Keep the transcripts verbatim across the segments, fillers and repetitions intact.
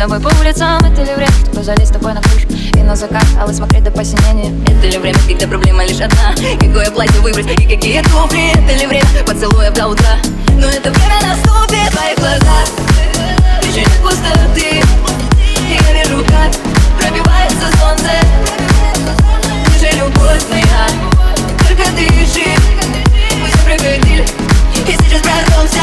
тобой по улицам. Это ли время, чтобы залезть с тобой на крышу и на закат, алый смотреть до посинения? Это ли время, когда проблема лишь одна? Какое платье выбрать и какие туфли? Это ли время поцелуев до утра? Но это время наступит в твоих глазах. Еще нет пустоты, и я вижу, как пробивается солнце. Ты же любовь моя, только дыши. Мы все проходили, и сейчас прорвемся.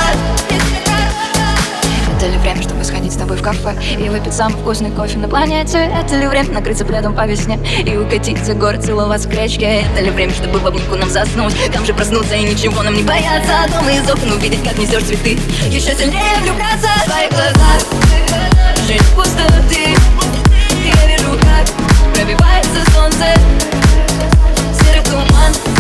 Это ли время, чтобы сходить с тобой в кафе и выпить самый вкусный кофе на планете? Это ли время накрыться пледом по весне и укатить за город, целоваться в кречке? Это ли время, чтобы в обнимку нам заснуть, там же проснуться и ничего нам не бояться? Дома из окон увидеть, как несешь цветы, еще сильнее влюбляться в твоих глазах. Жизнь пустоты, и я вижу, как пробивается солнце. Серый туман.